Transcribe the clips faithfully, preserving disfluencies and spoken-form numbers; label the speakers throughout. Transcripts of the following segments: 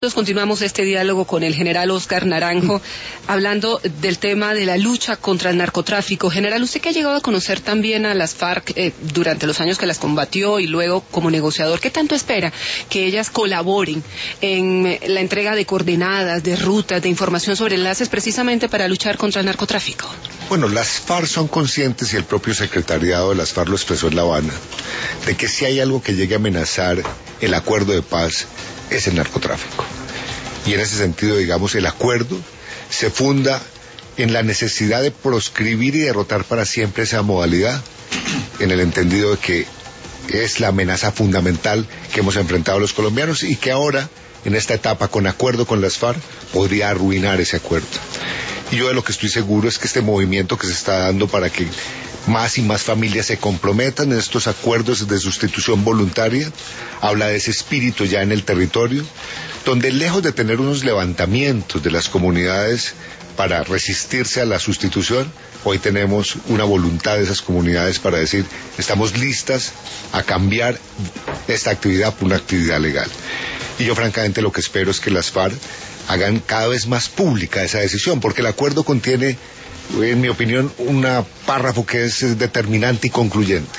Speaker 1: Continuamos este diálogo con el general Óscar Naranjo, hablando del tema de la lucha contra el narcotráfico. General, usted que ha llegado a conocer también a las FARC eh, durante los años que las combatió y luego como negociador, ¿qué tanto espera que ellas colaboren en la entrega de coordenadas, de rutas, de información sobre enlaces precisamente para luchar contra el narcotráfico?
Speaker 2: Bueno, las FARC son conscientes, y el propio secretariado de las FARC lo expresó en La Habana, de que si hay algo que llegue a amenazar el acuerdo de paz, es el narcotráfico. Y en ese sentido, digamos, el acuerdo se funda en la necesidad de proscribir y derrotar para siempre esa modalidad, en el entendido de que es la amenaza fundamental que hemos enfrentado los colombianos y que ahora, en esta etapa, con acuerdo con las FARC, podría arruinar ese acuerdo. Y yo de lo que estoy seguro es que este movimiento que se está dando para que más y más familias se comprometan en estos acuerdos de sustitución voluntaria, habla de ese espíritu ya en el territorio, donde lejos de tener unos levantamientos de las comunidades para resistirse a la sustitución, hoy tenemos una voluntad de esas comunidades para decir, estamos listas a cambiar esta actividad por una actividad legal. Y yo francamente lo que espero es que las FARC hagan cada vez más pública esa decisión, porque el acuerdo contiene, en mi opinión, un párrafo que es determinante y concluyente.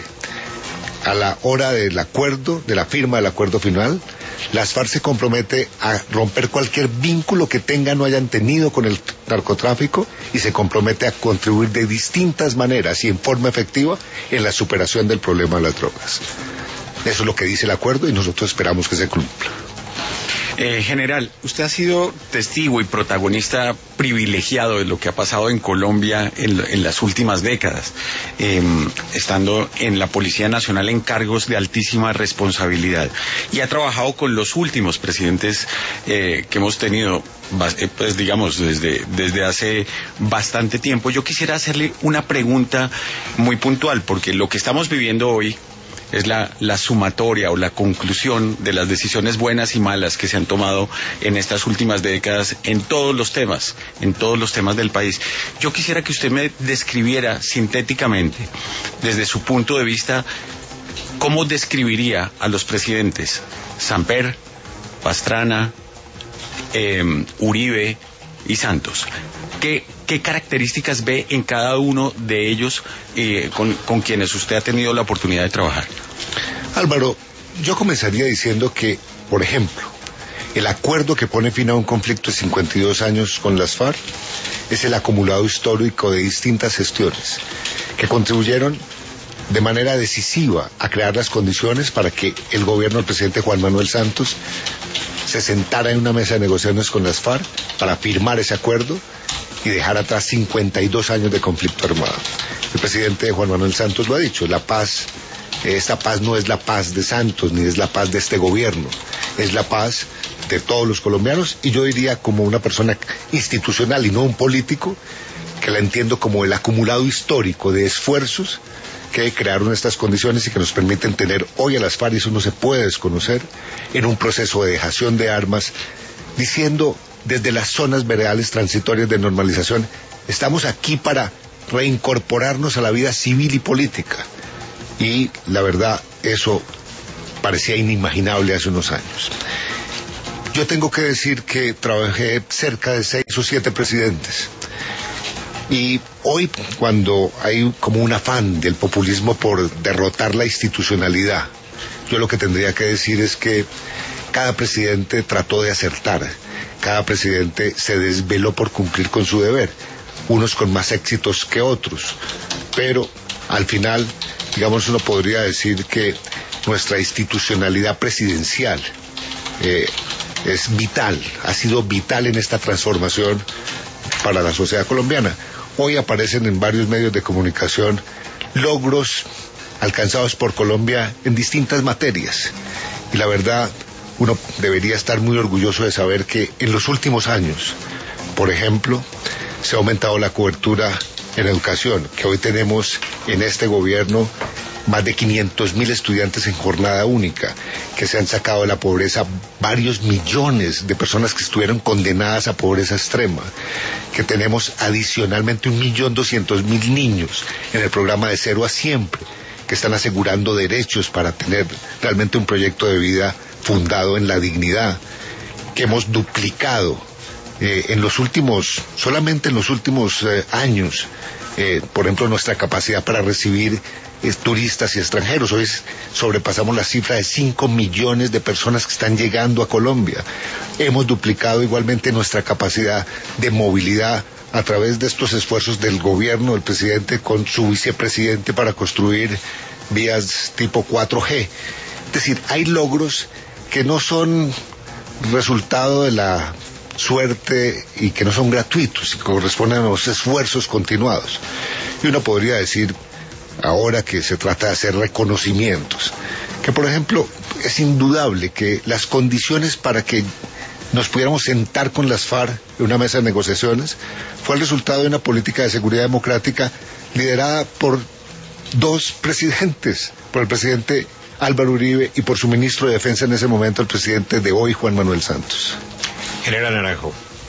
Speaker 2: A la hora del acuerdo, de la firma del acuerdo final, las FARC se compromete a romper cualquier vínculo que tengan o hayan tenido con el narcotráfico y se compromete a contribuir de distintas maneras y en forma efectiva en la superación del problema de las drogas. Eso es lo que dice el acuerdo y nosotros esperamos que se cumpla.
Speaker 3: Eh, general, usted ha sido testigo y protagonista privilegiado de lo que ha pasado en Colombia en, en las últimas décadas, eh, estando en la Policía Nacional en cargos de altísima responsabilidad, y ha trabajado con los últimos presidentes eh, que hemos tenido, pues digamos, desde, desde hace bastante tiempo. Yo quisiera hacerle una pregunta muy puntual, porque lo que estamos viviendo hoy es la, la sumatoria o la conclusión de las decisiones buenas y malas que se han tomado en estas últimas décadas en todos los temas, en todos los temas del país. Yo quisiera que usted me describiera sintéticamente, desde su punto de vista, cómo describiría a los presidentes Samper, Pastrana, eh, Uribe y Santos. ¿Qué, qué características ve en cada uno de ellos eh, con, con quienes usted ha tenido la oportunidad de trabajar?
Speaker 2: Álvaro, yo comenzaría diciendo que, por ejemplo, el acuerdo que pone fin a un conflicto de cincuenta y dos años con las FARC es el acumulado histórico de distintas gestiones que contribuyeron de manera decisiva a crear las condiciones para que el gobierno del presidente Juan Manuel Santos se sentara en una mesa de negociaciones con las FARC para firmar ese acuerdo y dejar atrás cincuenta y dos años de conflicto armado. El presidente Juan Manuel Santos lo ha dicho, la paz, esta paz no es la paz de Santos, ni es la paz de este gobierno, es la paz de todos los colombianos, y yo diría como una persona institucional y no un político, que la entiendo como el acumulado histórico de esfuerzos que crearon estas condiciones y que nos permiten tener hoy a las FARC, y eso no se puede desconocer, en un proceso de dejación de armas, diciendo desde las zonas veredales transitorias de normalización, estamos aquí para reincorporarnos a la vida civil y política. Y la verdad, eso parecía inimaginable hace unos años. Yo tengo que decir que trabajé cerca de seis o siete presidentes. Y hoy, cuando hay como un afán del populismo por derrotar la institucionalidad, yo lo que tendría que decir es que cada presidente trató de acertar, cada presidente se desveló por cumplir con su deber, unos con más éxitos que otros, pero al final, digamos, uno podría decir que nuestra institucionalidad presidencial eh, es vital, ha sido vital en esta transformación para la sociedad colombiana. Hoy aparecen en varios medios de comunicación logros alcanzados por Colombia en distintas materias. Y la verdad, uno debería estar muy orgulloso de saber que en los últimos años, por ejemplo, se ha aumentado la cobertura en educación, que hoy tenemos en este gobierno más de quinientos mil estudiantes en jornada única, que se han sacado de la pobreza varios millones de personas que estuvieron condenadas a pobreza extrema, que tenemos adicionalmente un millón doscientos mil niños en el programa de Cero a Siempre, que están asegurando derechos para tener realmente un proyecto de vida fundado en la dignidad. que hemos duplicado eh, en los últimos, solamente en los últimos eh, años, eh, por ejemplo, nuestra capacidad para recibir eh, turistas y extranjeros. Hoy sobrepasamos la cifra de cinco millones de personas que están llegando a Colombia. Hemos duplicado igualmente nuestra capacidad de movilidad a través de estos esfuerzos del gobierno, del presidente con su vicepresidente para construir vías tipo cuatro G. Es decir, hay logros que no son resultado de la suerte y que no son gratuitos y corresponden a los esfuerzos continuados. Y uno podría decir, ahora que se trata de hacer reconocimientos, que por ejemplo es indudable que las condiciones para que nos pudiéramos sentar con las FARC en una mesa de negociaciones fue el resultado de una política de seguridad democrática liderada por dos presidentes, por el presidente Álvaro Uribe y por su ministro de Defensa en ese momento, el presidente de hoy, Juan Manuel Santos.
Speaker 4: General Naranjo,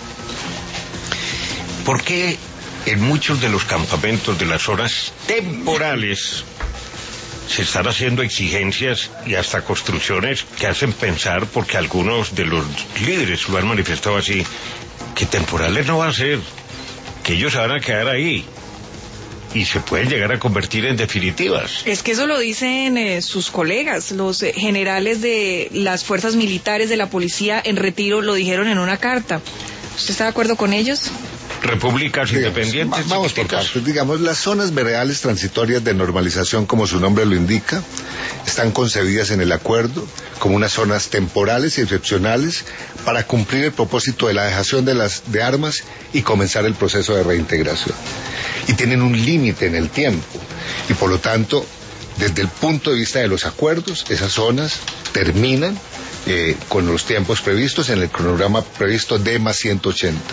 Speaker 4: ¿por qué en muchos de los campamentos de las zonas temporales se están haciendo exigencias y hasta construcciones que hacen pensar, porque algunos de los líderes lo han manifestado así, que temporales no va a ser, que ellos se van a quedar ahí y se pueden llegar a convertir en definitivas?
Speaker 5: Es que eso lo dicen eh, sus colegas, los eh, generales de las fuerzas militares de la policía en retiro lo dijeron en una carta. ¿Usted está de acuerdo con ellos?
Speaker 4: Repúblicas digamos, independientes.
Speaker 2: Vamos por partes. Digamos, las zonas veredales transitorias de normalización, como su nombre lo indica, están concebidas en el acuerdo como unas zonas temporales y excepcionales para cumplir el propósito de la dejación de las de armas y comenzar el proceso de reintegración. Y tienen un límite en el tiempo. Y por lo tanto, desde el punto de vista de los acuerdos, esas zonas terminan eh, con los tiempos previstos en el cronograma previsto D más ciento ochenta.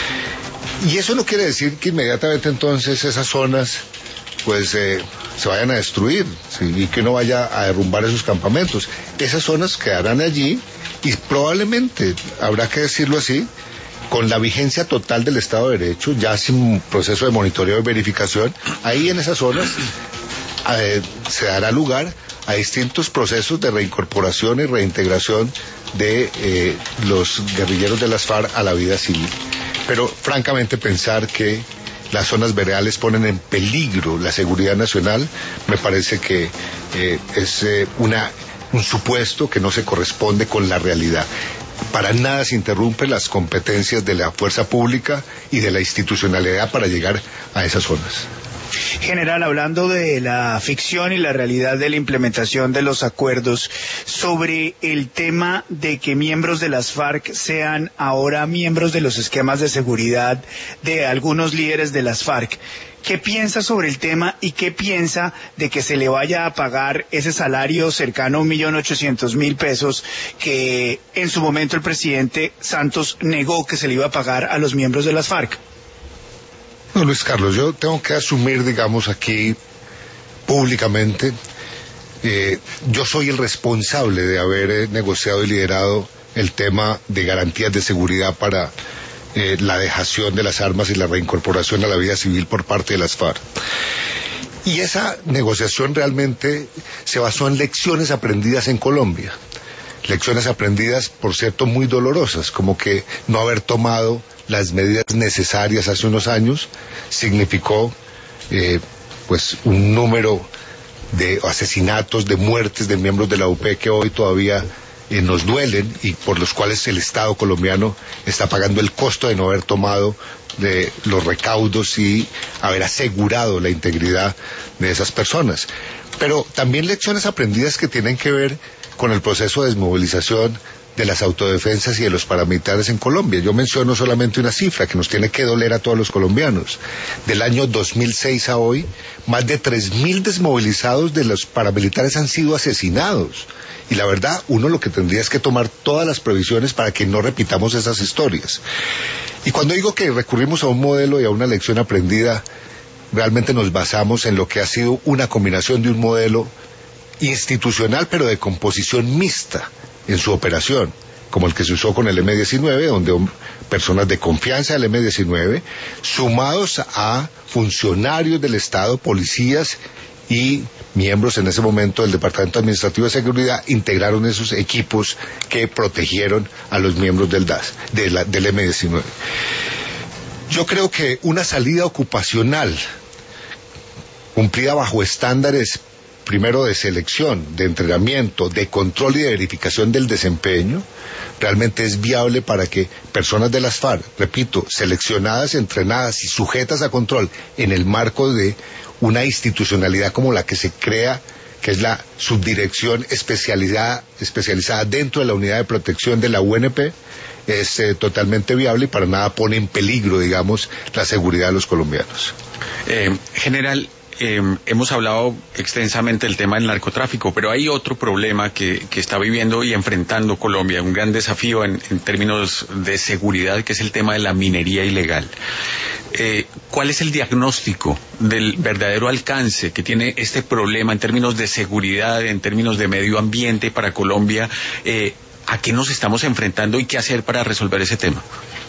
Speaker 2: Y eso no quiere decir que inmediatamente entonces esas zonas pues eh, se vayan a destruir, ¿sí? Y que uno vaya a derrumbar esos campamentos. Esas zonas quedarán allí y probablemente, habrá que decirlo así, con la vigencia total del Estado de Derecho, ya sin proceso de monitoreo y verificación, ahí en esas zonas eh, se dará lugar a distintos procesos de reincorporación y reintegración de eh, los guerrilleros de las FARC a la vida civil. Pero francamente pensar que las zonas veredales ponen en peligro la seguridad nacional me parece que eh, es eh, una, un supuesto que no se corresponde con la realidad. Para nada se interrumpen las competencias de la fuerza pública y de la institucionalidad para llegar a esas zonas.
Speaker 6: General, hablando de la ficción y la realidad de la implementación de los acuerdos, sobre el tema de que miembros de las FARC sean ahora miembros de los esquemas de seguridad de algunos líderes de las FARC, ¿qué piensa sobre el tema y qué piensa de que se le vaya a pagar ese salario cercano a un millón ochocientos mil pesos que en su momento el presidente Santos negó que se le iba a pagar a los miembros de las FARC?
Speaker 2: No, Luis Carlos, yo tengo que asumir, digamos, aquí públicamente, eh, yo soy el responsable de haber eh, negociado y liderado el tema de garantías de seguridad para eh, la dejación de las armas y la reincorporación a la vida civil por parte de las FARC. Y esa negociación realmente se basó en lecciones aprendidas en Colombia. Lecciones aprendidas, por cierto, muy dolorosas, como que no haber tomado las medidas necesarias hace unos años significó eh, pues un número de asesinatos, de muertes de miembros de la U P que hoy todavía eh, nos duelen y por los cuales el Estado colombiano está pagando el costo de no haber tomado de los recaudos y haber asegurado la integridad de esas personas. Pero también lecciones aprendidas que tienen que ver con el proceso de desmovilización de las autodefensas y de los paramilitares en Colombia. Yo menciono solamente una cifra que nos tiene que doler a todos los colombianos. Del año dos mil seis a hoy, más de tres mil desmovilizados de los paramilitares han sido asesinados. Y la verdad, uno lo que tendría es que tomar todas las previsiones para que no repitamos esas historias. Y cuando digo que recurrimos a un modelo y a una lección aprendida, realmente nos basamos en lo que ha sido una combinación de un modelo institucional, pero de composición mixta en su operación, como el que se usó con el eme diecinueve, donde personas de confianza del eme diecinueve, sumados a funcionarios del Estado, policías y miembros en ese momento del Departamento Administrativo de Seguridad integraron esos equipos que protegieron a los miembros del D A S, de la, del eme diecinueve. Yo creo que una salida ocupacional cumplida bajo estándares, primero de selección, de entrenamiento, de control y de verificación del desempeño, realmente es viable para que personas de las FARC, repito, seleccionadas, entrenadas y sujetas a control en el marco de una institucionalidad como la que se crea, que es la subdirección especializada, especializada dentro de la unidad de protección de la U N P, es eh, totalmente viable y para nada pone en peligro, digamos, la seguridad de los colombianos.
Speaker 3: Eh, general, Eh, hemos hablado extensamente del tema del narcotráfico, pero hay otro problema que, que está viviendo y enfrentando Colombia, un gran desafío en, en términos de seguridad, que es el tema de la minería ilegal. Eh, ¿Cuál es el diagnóstico del verdadero alcance que tiene este problema en términos de seguridad, en términos de medio ambiente para Colombia? Eh, ¿A qué nos estamos enfrentando y qué hacer para resolver ese tema?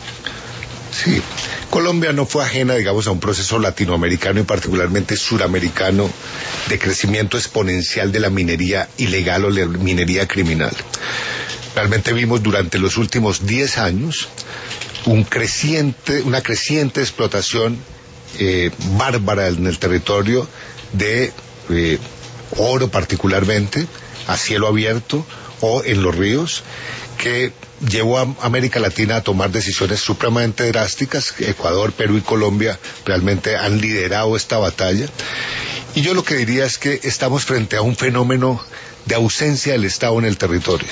Speaker 2: Sí, Colombia no fue ajena, digamos, a un proceso latinoamericano y particularmente suramericano de crecimiento exponencial de la minería ilegal o la minería criminal. Realmente vimos durante los últimos diez años un creciente, una creciente explotación eh, bárbara en el territorio de eh, oro particularmente, a cielo abierto o en los ríos, que llevó a América Latina a tomar decisiones supremamente drásticas. Ecuador, Perú y Colombia realmente han liderado esta batalla. Y yo lo que diría es que estamos frente a un fenómeno de ausencia del Estado en el territorio.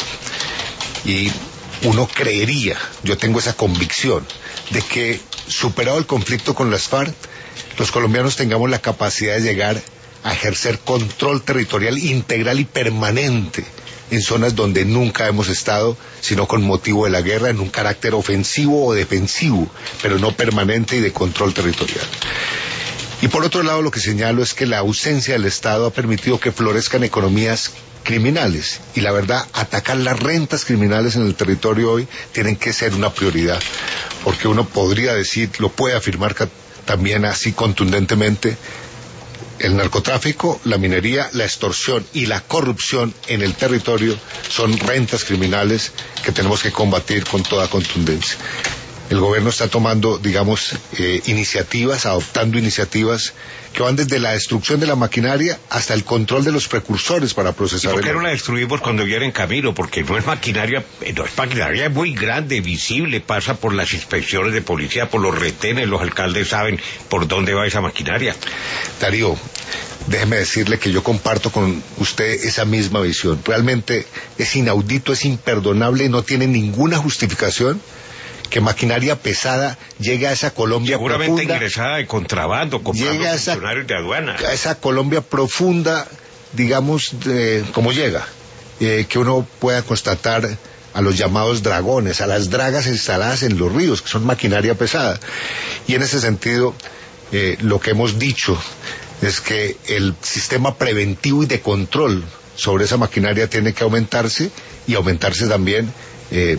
Speaker 2: Y uno creería, yo tengo esa convicción, de que superado el conflicto con las FARC, los colombianos tengamos la capacidad de llegar a ejercer control territorial integral y permanente en zonas donde nunca hemos estado, sino con motivo de la guerra, en un carácter ofensivo o defensivo, pero no permanente y de control territorial. Y por otro lado, lo que señalo es que la ausencia del Estado ha permitido que florezcan economías criminales, y la verdad, atacar las rentas criminales en el territorio hoy tienen que ser una prioridad, porque uno podría decir, lo puede afirmar también así contundentemente, el narcotráfico, la minería, la extorsión y la corrupción en el territorio son rentas criminales que tenemos que combatir con toda contundencia. El gobierno está tomando, digamos, eh, iniciativas, adoptando iniciativas que van desde la destrucción de la maquinaria hasta el control de los precursores para procesar.
Speaker 4: ¿Y por qué
Speaker 2: el...
Speaker 4: no la destruimos cuando viene en camino? Porque no es maquinaria, no es maquinaria, es muy grande, visible, pasa por las inspecciones de policía, por los retenes, los alcaldes saben por dónde va esa maquinaria.
Speaker 2: Darío, déjeme decirle que yo comparto con usted esa misma visión. Realmente es inaudito, es imperdonable, no tiene ninguna justificación que maquinaria pesada llegue a esa Colombia
Speaker 4: seguramente
Speaker 2: profunda,
Speaker 4: ingresada de contrabando, comprando
Speaker 2: a esa,
Speaker 4: funcionarios de aduana.
Speaker 2: A esa Colombia profunda, digamos, de, como llega, eh, que uno pueda constatar a los llamados dragones, a las dragas instaladas en los ríos, que son maquinaria pesada. Y en ese sentido, eh, lo que hemos dicho es que el sistema preventivo y de control sobre esa maquinaria tiene que aumentarse, y aumentarse también eh,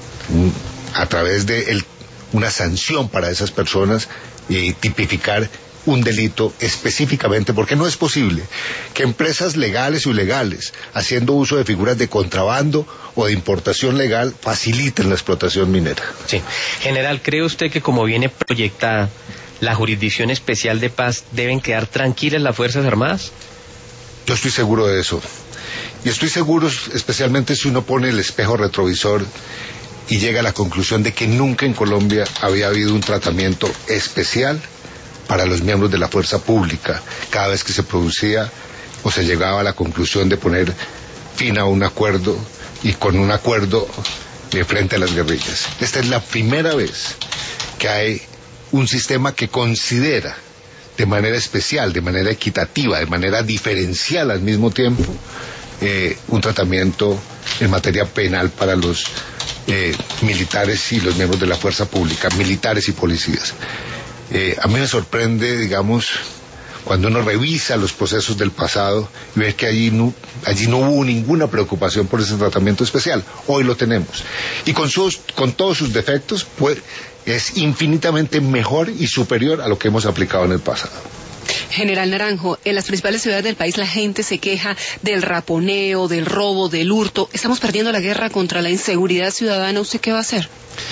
Speaker 2: a través de el, una sanción para esas personas y tipificar un delito específicamente, porque no es posible que empresas legales o ilegales, haciendo uso de figuras de contrabando o de importación legal, faciliten la explotación minera.
Speaker 7: Sí. General, ¿cree usted que como viene proyectada la Jurisdicción Especial de Paz deben quedar tranquilas las Fuerzas Armadas?
Speaker 2: Yo estoy seguro de eso. Y estoy seguro, especialmente si uno pone el espejo retrovisor y llega a la conclusión de que nunca en Colombia había habido un tratamiento especial para los miembros de la fuerza pública, cada vez que se producía o se llegaba a la conclusión de poner fin a un acuerdo, y con un acuerdo eh, frente a las guerrillas. Esta es la primera vez que hay un sistema que considera de manera especial, de manera equitativa, de manera diferencial al mismo tiempo, eh, un tratamiento en materia penal para los eh, militares y los miembros de la fuerza pública, militares y policías. Eh, a mí me sorprende, digamos, cuando uno revisa los procesos del pasado y ve que allí no, allí no hubo ninguna preocupación por ese tratamiento especial. Hoy lo tenemos. Y con, sus, con todos sus defectos, pues, es infinitamente mejor y superior a lo que hemos aplicado en el pasado.
Speaker 1: General Naranjo, en las principales ciudades del país la gente se queja del raponeo, del robo, del hurto. Estamos perdiendo la guerra contra la inseguridad ciudadana. ¿Usted qué va a hacer?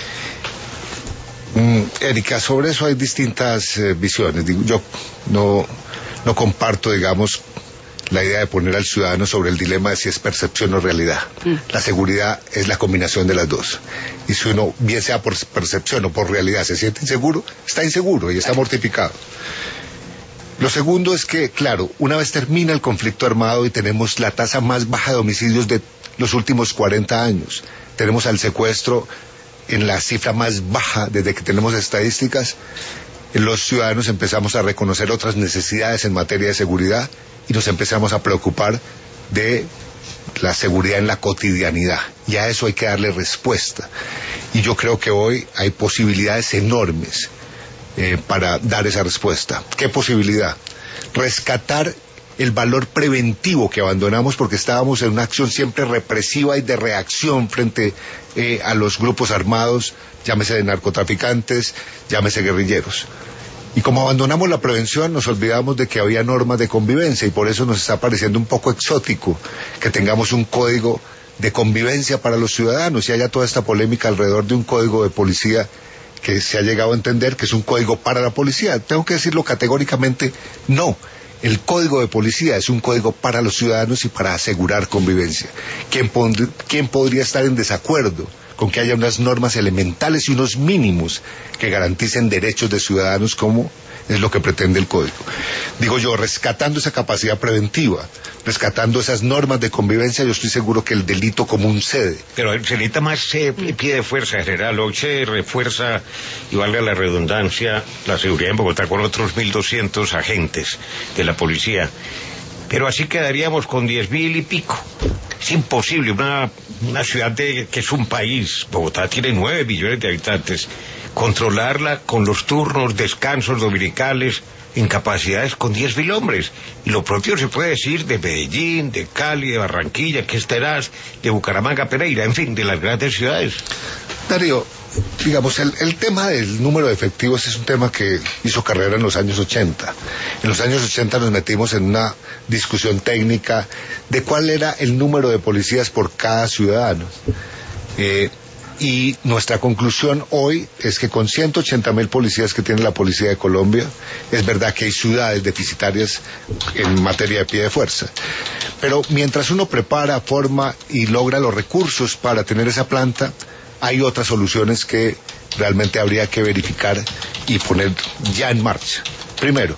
Speaker 2: Mm, Erika, sobre eso hay distintas eh, visiones. Digo, yo no, no comparto, digamos, la idea de poner al ciudadano sobre el dilema de si es percepción o realidad. Mm. La seguridad es la combinación de las dos. Y si uno, bien sea por percepción o por realidad, se siente inseguro, está inseguro y está mortificado. Lo segundo es que, claro, una vez termina el conflicto armado y tenemos la tasa más baja de homicidios de los últimos cuarenta años, tenemos al secuestro en la cifra más baja desde que tenemos estadísticas, los ciudadanos empezamos a reconocer otras necesidades en materia de seguridad y nos empezamos a preocupar de la seguridad en la cotidianidad, y a eso hay que darle respuesta. Y yo creo que hoy hay posibilidades enormes eh, para dar esa respuesta. ¿Qué posibilidad? Rescatar el valor preventivo que abandonamos porque estábamos en una acción siempre represiva y de reacción frente eh, a los grupos armados, llámese de narcotraficantes, llámese guerrilleros. Y como abandonamos la prevención, nos olvidamos de que había normas de convivencia y por eso nos está pareciendo un poco exótico que tengamos un código de convivencia para los ciudadanos y haya toda esta polémica alrededor de un código de policía que se ha llegado a entender que es un código para la policía. Tengo que decirlo categóricamente, no. El código de policía es un código para los ciudadanos y para asegurar convivencia. ¿Quién, pond- quién podría estar en desacuerdo con que haya unas normas elementales y unos mínimos que garanticen derechos de ciudadanos como es lo que pretende el código? Digo yo, rescatando esa capacidad preventiva, rescatando esas normas de convivencia, yo estoy seguro que el delito común cede.
Speaker 4: Pero se necesita más eh, pie de fuerza, general. Hoy se refuerza, y valga la redundancia, la seguridad en Bogotá con otros mil doscientos agentes de la policía. Pero así quedaríamos con diez mil y pico. Es imposible, una, una ciudad de, que es un país, Bogotá tiene nueve millones de habitantes, controlarla con los turnos, descansos dominicales, incapacidades con diez mil hombres. Y lo propio se puede decir de Medellín, de Cali, de Barranquilla, que es Teraz, de Bucaramanga, Pereira, en fin, de las grandes ciudades.
Speaker 2: Darío, digamos, el, el tema del número de efectivos es un tema que hizo carrera en los años ochenta. En los años ochenta nos metimos en una discusión técnica de cuál era el número de policías por cada ciudadano. Eh, y nuestra conclusión hoy es que con ciento ochenta mil policías que tiene la Policía de Colombia, es verdad que hay ciudades deficitarias en materia de pie de fuerza. Pero mientras uno prepara, forma y logra los recursos para tener esa planta, hay otras soluciones que realmente habría que verificar y poner ya en marcha. Primero,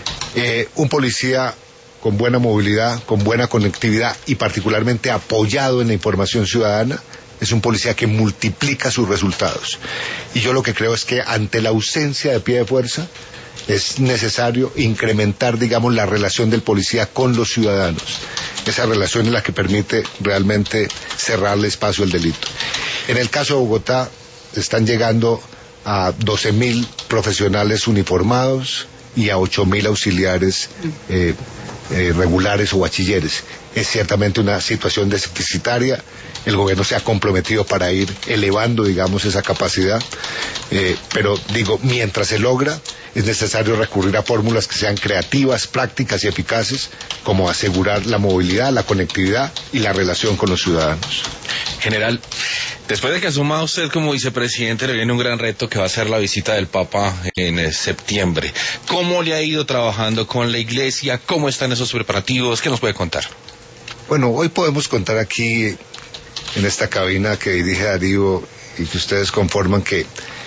Speaker 2: eh, un policía con buena movilidad, con buena conectividad y particularmente apoyado en la información ciudadana, es un policía que multiplica sus resultados. Y yo lo que creo es que ante la ausencia de pie de fuerza, es necesario incrementar, digamos, la relación del policía con los ciudadanos. Esa relación es la que permite realmente cerrarle espacio al delito. En el caso de Bogotá, están llegando a doce mil profesionales uniformados y a ocho mil auxiliares eh, eh, regulares o bachilleres. Es ciertamente una situación deficitaria. El gobierno se ha comprometido para ir elevando, digamos, esa capacidad, eh, pero digo, mientras se logra, es necesario recurrir a fórmulas que sean creativas, prácticas y eficaces, como asegurar la movilidad, la conectividad y la relación con los ciudadanos.
Speaker 8: General, después de que asuma usted como vicepresidente, le viene un gran reto que va a ser la visita del Papa en eh, septiembre. ¿Cómo le ha ido trabajando con la Iglesia? ¿Cómo están esos preparativos? ¿Qué nos puede contar?
Speaker 2: Bueno, hoy podemos contar aquí, en esta cabina que dirige Darío y que ustedes conforman, que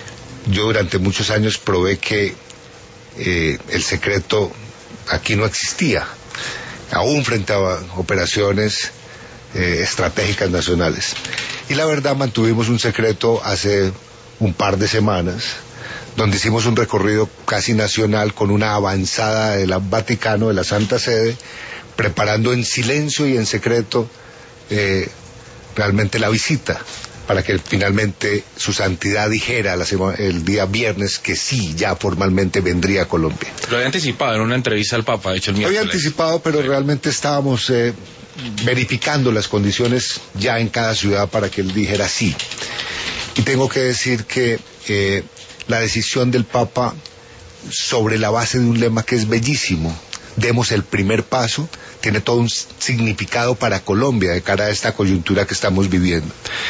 Speaker 2: yo durante muchos años probé que eh, el secreto aquí no existía, aún frente a operaciones eh, estratégicas nacionales. Y la verdad mantuvimos un secreto hace un par de semanas, donde hicimos un recorrido casi nacional con una avanzada del Vaticano, de la Santa Sede, preparando en silencio y en secreto eh, realmente la visita, para que finalmente su santidad dijera la semana, el día viernes que sí, ya formalmente vendría a Colombia.
Speaker 8: Lo había anticipado en una entrevista al Papa, de hecho el miércoles.
Speaker 2: Lo había anticipado, pero sí, realmente estábamos eh, verificando las condiciones ya en cada ciudad para que él dijera sí. Y tengo que decir que eh, la decisión del Papa sobre la base de un lema que es bellísimo. Demos el primer paso, tiene todo un significado para Colombia de cara a esta coyuntura que estamos viviendo.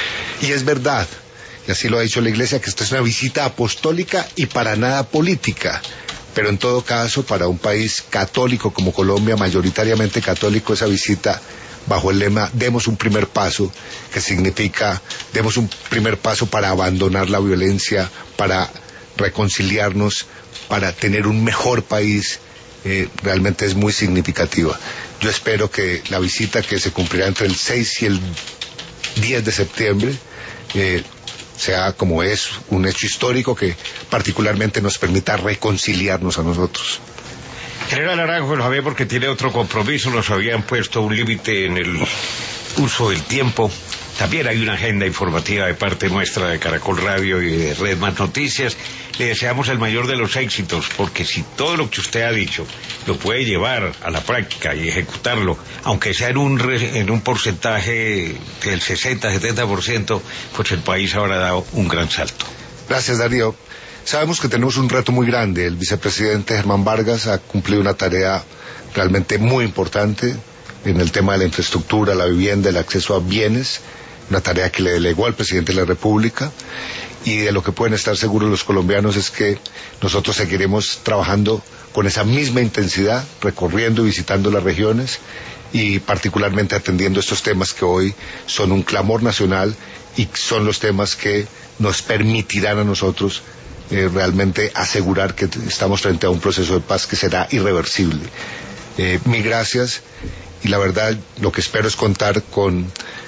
Speaker 2: Y es verdad, y así lo ha dicho la Iglesia, que esto es una visita apostólica y para nada política. Pero en todo caso, para un país católico como Colombia, mayoritariamente católico, esa visita bajo el lema demos un primer paso, que significa demos un primer paso para abandonar la violencia, para reconciliarnos, para tener un mejor país, eh, realmente es muy significativa. Yo espero que la visita, que se cumplirá entre el seis y el diez de septiembre, eh, sea como es un hecho histórico que particularmente nos permita reconciliarnos a nosotros.
Speaker 4: General Naranjo, lo sabía porque tiene otro compromiso, nos habían puesto un límite en el uso del tiempo. También hay una agenda informativa de parte nuestra de Caracol Radio y de Red Más Noticias. Le deseamos el mayor de los éxitos, porque si todo lo que usted ha dicho lo puede llevar a la práctica y ejecutarlo, aunque sea en un, re, en un porcentaje del sesenta, setenta por ciento, pues el país habrá dado un gran salto.
Speaker 2: Gracias, Darío. Sabemos que tenemos un reto muy grande. El vicepresidente Germán Vargas ha cumplido una tarea realmente muy importante en el tema de la infraestructura, la vivienda, el acceso a bienes, una tarea que le delegó al presidente de la República, y de lo que pueden estar seguros los colombianos es que nosotros seguiremos trabajando con esa misma intensidad, recorriendo y visitando las regiones y particularmente atendiendo estos temas que hoy son un clamor nacional y son los temas que nos permitirán a nosotros eh, realmente asegurar que estamos frente a un proceso de paz que será irreversible. Eh, mil gracias, y la verdad lo que espero es contar con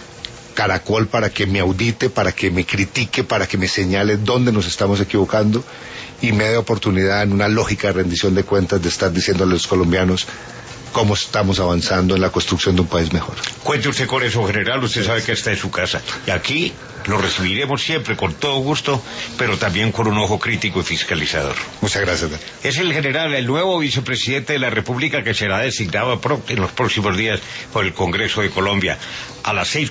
Speaker 2: Caracol para que me audite, para que me critique, para que me señale dónde nos estamos equivocando y me dé oportunidad en una lógica de rendición de cuentas de estar diciéndole a los colombianos cómo estamos avanzando en la construcción de un país mejor.
Speaker 4: Cuente usted con eso, general, usted sabe que está en su casa. Y aquí lo recibiremos siempre con todo gusto, pero también con un ojo crítico y fiscalizador.
Speaker 2: Muchas gracias.
Speaker 4: Es el general, el nuevo vicepresidente de la República, que será designado en los próximos días por el Congreso de Colombia. A las seis